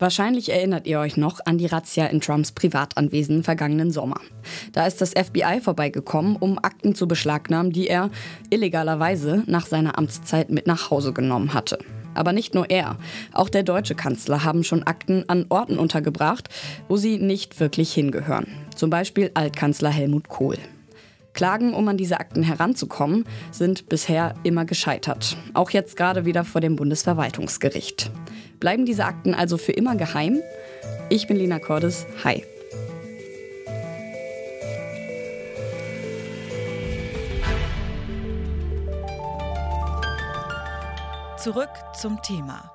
Wahrscheinlich erinnert ihr euch noch an die Razzia in Trumps Privatanwesen vergangenen Sommer. Da ist das FBI vorbeigekommen, um Akten zu beschlagnahmen, die er illegalerweise nach seiner Amtszeit mit nach Hause genommen hatte. Aber nicht nur er, auch der deutsche Kanzler haben schon Akten an Orten untergebracht, wo sie nicht wirklich hingehören. Zum Beispiel Altkanzler Helmut Kohl. Klagen, um an diese Akten heranzukommen, sind bisher immer gescheitert. Auch jetzt gerade wieder vor dem Bundesverwaltungsgericht. Bleiben diese Akten also für immer geheim? Ich bin Lina Cordes. Hi. Zurück zum Thema.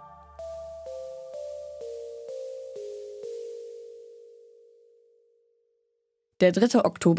Der 3. Oktober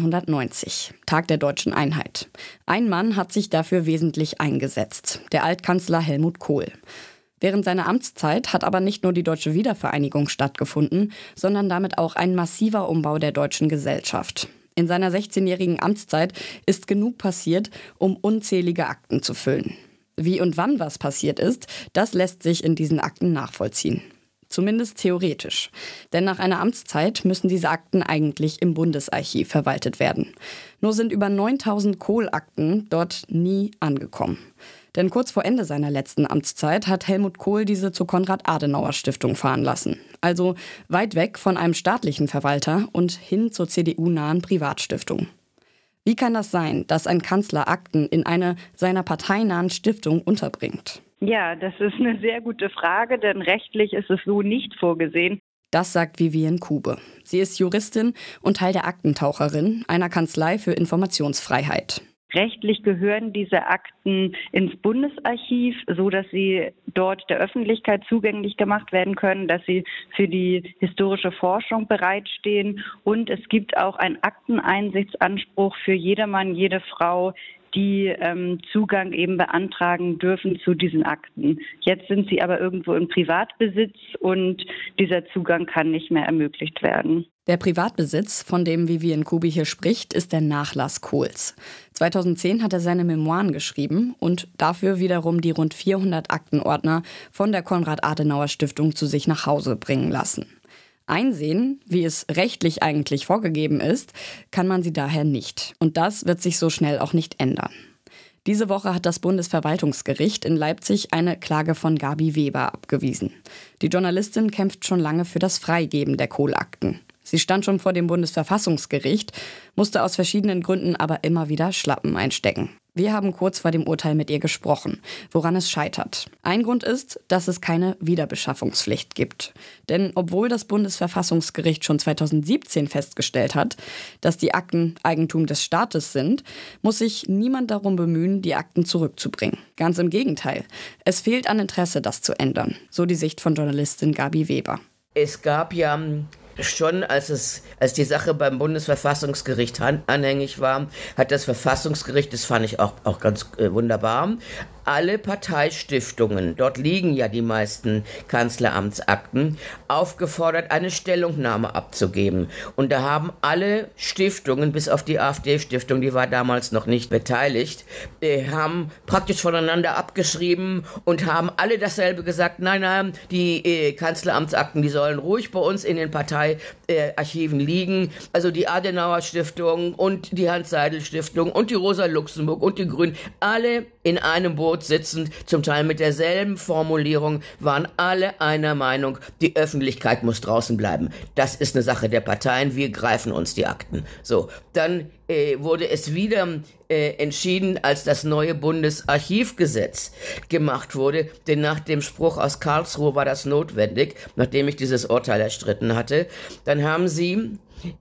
1990, Tag der deutschen Einheit. Ein Mann hat sich dafür wesentlich eingesetzt, der Altkanzler Helmut Kohl. Während seiner Amtszeit hat aber nicht nur die deutsche Wiedervereinigung stattgefunden, sondern damit auch ein massiver Umbau der deutschen Gesellschaft. In seiner 16-jährigen Amtszeit ist genug passiert, um unzählige Akten zu füllen. Wie und wann was passiert ist, das lässt sich in diesen Akten nachvollziehen. Zumindest theoretisch. Denn nach einer Amtszeit müssen diese Akten eigentlich im Bundesarchiv verwaltet werden. Nur sind über 9000 Kohl-Akten dort nie angekommen. Denn kurz vor Ende seiner letzten Amtszeit hat Helmut Kohl diese zur Konrad-Adenauer-Stiftung fahren lassen. Also weit weg von einem staatlichen Verwalter und hin zur CDU-nahen Privatstiftung. Wie kann das sein, dass ein Kanzler Akten in eine seiner parteinahen Stiftung unterbringt? Ja, das ist eine sehr gute Frage, denn rechtlich ist es so nicht vorgesehen. Das sagt Vivian Kube. Sie ist Juristin und Teil der Aktentaucherin, einer Kanzlei für Informationsfreiheit. Rechtlich gehören diese Akten ins Bundesarchiv, so dass sie dort der Öffentlichkeit zugänglich gemacht werden können, dass sie für die historische Forschung bereitstehen. Und es gibt auch einen Akteneinsichtsanspruch für jedermann, jede Frau, die Zugang eben beantragen dürfen zu diesen Akten. Jetzt sind sie aber irgendwo in Privatbesitz und dieser Zugang kann nicht mehr ermöglicht werden. Der Privatbesitz, von dem Vivian Kube hier spricht, ist der Nachlass Kohls. 2010 hat er seine Memoiren geschrieben und dafür wiederum die rund 400 Aktenordner von der Konrad-Adenauer-Stiftung zu sich nach Hause bringen lassen. Einsehen, wie es rechtlich eigentlich vorgegeben ist, kann man sie daher nicht. Und das wird sich so schnell auch nicht ändern. Diese Woche hat das Bundesverwaltungsgericht in Leipzig eine Klage von Gabi Weber abgewiesen. Die Journalistin kämpft schon lange für das Freigeben der Kohl-Akten. Sie stand schon vor dem Bundesverfassungsgericht, musste aus verschiedenen Gründen aber immer wieder Schlappen einstecken. Wir haben kurz vor dem Urteil mit ihr gesprochen, woran es scheitert. Ein Grund ist, dass es keine Wiederbeschaffungspflicht gibt. Denn obwohl das Bundesverfassungsgericht schon 2017 festgestellt hat, dass die Akten Eigentum des Staates sind, muss sich niemand darum bemühen, die Akten zurückzubringen. Ganz im Gegenteil. Es fehlt an Interesse, das zu ändern. So die Sicht von Journalistin Gabi Weber. Es gab ja schon, als die Sache beim Bundesverfassungsgericht anhängig war, hat das Verfassungsgericht, das fand ich auch ganz wunderbar, alle Parteistiftungen, dort liegen ja die meisten Kanzleramtsakten, aufgefordert, eine Stellungnahme abzugeben. Und da haben alle Stiftungen, bis auf die AfD-Stiftung, die war damals noch nicht beteiligt, haben praktisch voneinander abgeschrieben und haben alle dasselbe gesagt, nein, die Kanzleramtsakten, die sollen ruhig bei uns in den Parteiarchiven liegen. Also die Adenauer Stiftung und die Hans-Seidel-Stiftung und die Rosa-Luxemburg und die Grünen, alle in einem Boot sitzend, zum Teil mit derselben Formulierung, waren alle einer Meinung, die Öffentlichkeit muss draußen bleiben. Das ist eine Sache der Parteien, wir greifen uns die Akten. So, dann wurde es wieder entschieden, als das neue Bundesarchivgesetz gemacht wurde, denn nach dem Spruch aus Karlsruhe war das notwendig, nachdem ich dieses Urteil erstritten hatte. Dann haben sie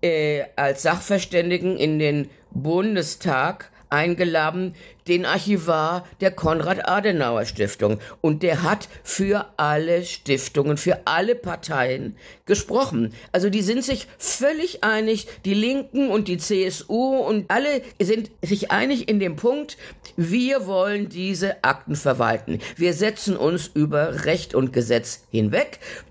als Sachverständigen in den Bundestag eingeladen, den Archivar der Konrad-Adenauer-Stiftung. Und der hat für alle Stiftungen, für alle Parteien gesprochen. Also die sind sich völlig einig, die Linken und die CSU und alle sind sich einig in dem Punkt, wir wollen diese Akten verwalten. Wir setzen uns über Recht und Gesetz hinweg.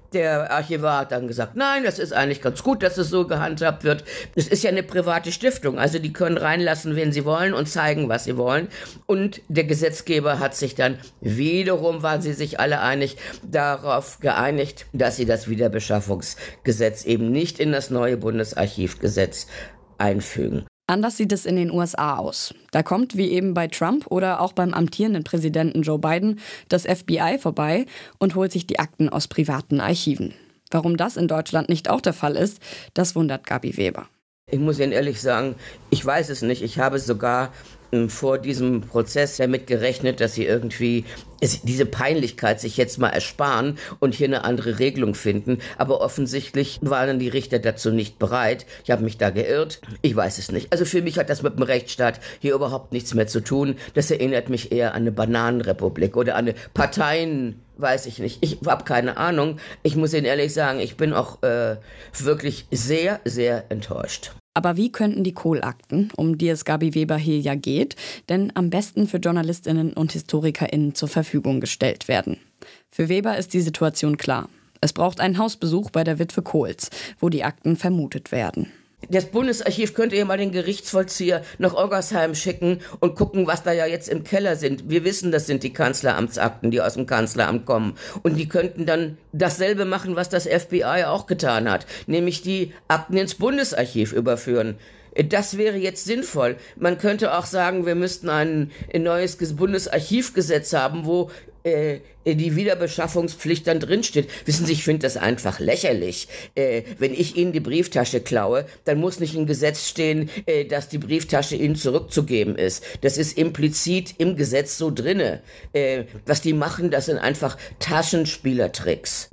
Der Archivar hat dann gesagt, nein, das ist eigentlich ganz gut, dass es so gehandhabt wird. Es ist ja eine private Stiftung, also die können reinlassen, wen sie wollen und zeigen, was sie wollen. Und der Gesetzgeber hat sich dann wiederum, waren sie sich alle einig, darauf geeinigt, dass sie das Wiederbeschaffungsgesetz eben nicht in das neue Bundesarchivgesetz einfügen. Anders sieht es in den USA aus. Da kommt, wie eben bei Trump oder auch beim amtierenden Präsidenten Joe Biden, das FBI vorbei und holt sich die Akten aus privaten Archiven. Warum das in Deutschland nicht auch der Fall ist, das wundert Gabi Weber. Ich muss Ihnen ehrlich sagen, ich weiß es nicht. Ich habe sogar vor diesem Prozess damit gerechnet, dass sie irgendwie diese Peinlichkeit sich jetzt mal ersparen und hier eine andere Regelung finden. Aber offensichtlich waren die Richter dazu nicht bereit. Ich habe mich da geirrt. Ich weiß es nicht. Also für mich hat das mit dem Rechtsstaat hier überhaupt nichts mehr zu tun. Das erinnert mich eher an eine Bananenrepublik oder an eine Parteien, weiß ich nicht. Ich habe keine Ahnung. Ich muss Ihnen ehrlich sagen, ich bin auch wirklich sehr, sehr enttäuscht. Aber wie könnten die Kohl-Akten, um die es Gabi Weber hier ja geht, denn am besten für JournalistInnen und HistorikerInnen zur Verfügung gestellt werden? Für Weber ist die Situation klar. Es braucht einen Hausbesuch bei der Witwe Kohls, wo die Akten vermutet werden. Das Bundesarchiv könnte ja mal den Gerichtsvollzieher nach Oggersheim schicken und gucken, was da ja jetzt im Keller sind. Wir wissen, das sind die Kanzleramtsakten, die aus dem Kanzleramt kommen. Und die könnten dann dasselbe machen, was das FBI auch getan hat, nämlich die Akten ins Bundesarchiv überführen. Das wäre jetzt sinnvoll. Man könnte auch sagen, wir müssten ein neues Bundesarchivgesetz haben, wo die Wiederbeschaffungspflicht dann drinsteht. Wissen Sie, ich finde das einfach lächerlich. Wenn ich Ihnen die Brieftasche klaue, dann muss nicht im Gesetz stehen, dass die Brieftasche Ihnen zurückzugeben ist. Das ist implizit im Gesetz so drinne. Was die machen, das sind einfach Taschenspielertricks.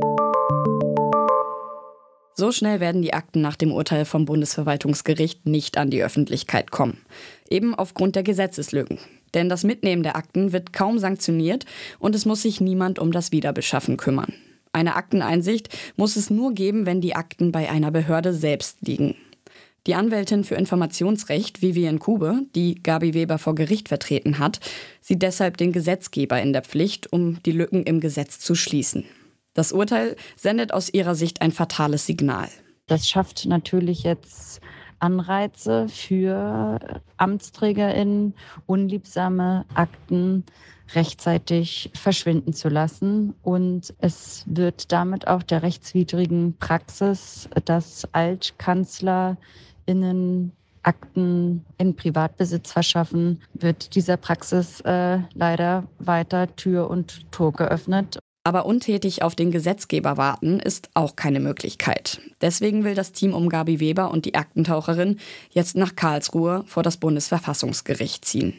So schnell werden die Akten nach dem Urteil vom Bundesverwaltungsgericht nicht an die Öffentlichkeit kommen. Eben aufgrund der Gesetzeslücken. Denn das Mitnehmen der Akten wird kaum sanktioniert und es muss sich niemand um das Wiederbeschaffen kümmern. Eine Akteneinsicht muss es nur geben, wenn die Akten bei einer Behörde selbst liegen. Die Anwältin für Informationsrecht Vivian Kube, die Gabi Weber vor Gericht vertreten hat, sieht deshalb den Gesetzgeber in der Pflicht, um die Lücken im Gesetz zu schließen. Das Urteil sendet aus ihrer Sicht ein fatales Signal. Das schafft natürlich jetzt Anreize für AmtsträgerInnen, unliebsame Akten rechtzeitig verschwinden zu lassen. Und es wird damit auch der rechtswidrigen Praxis, dass AltkanzlerInnen Akten in Privatbesitz verschaffen, wird dieser Praxis leider weiter Tür und Tor geöffnet. Aber untätig auf den Gesetzgeber warten ist auch keine Möglichkeit. Deswegen will das Team um Gabi Weber und die Aktentaucherin jetzt nach Karlsruhe vor das Bundesverfassungsgericht ziehen.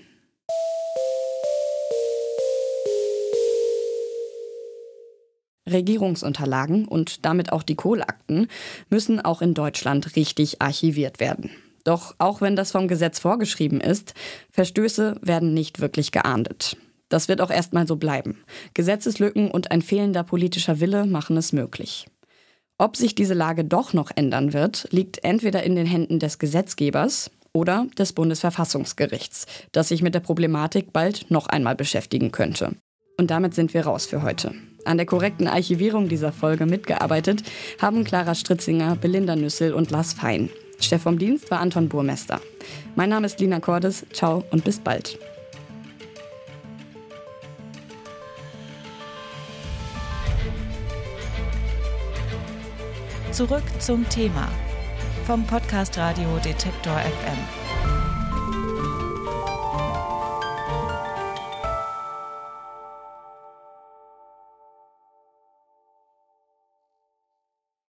Regierungsunterlagen und damit auch die Kohl-Akten müssen auch in Deutschland richtig archiviert werden. Doch auch wenn das vom Gesetz vorgeschrieben ist, Verstöße werden nicht wirklich geahndet. Das wird auch erstmal so bleiben. Gesetzeslücken und ein fehlender politischer Wille machen es möglich. Ob sich diese Lage doch noch ändern wird, liegt entweder in den Händen des Gesetzgebers oder des Bundesverfassungsgerichts, das sich mit der Problematik bald noch einmal beschäftigen könnte. Und damit sind wir raus für heute. An der korrekten Archivierung dieser Folge mitgearbeitet haben Clara Stritzinger, Belinda Nüssel und Lars Fein. Chef vom Dienst war Anton Burmester. Mein Name ist Lina Cordes. Ciao und bis bald. Zurück zum Thema vom Podcast Radio Detektor FM.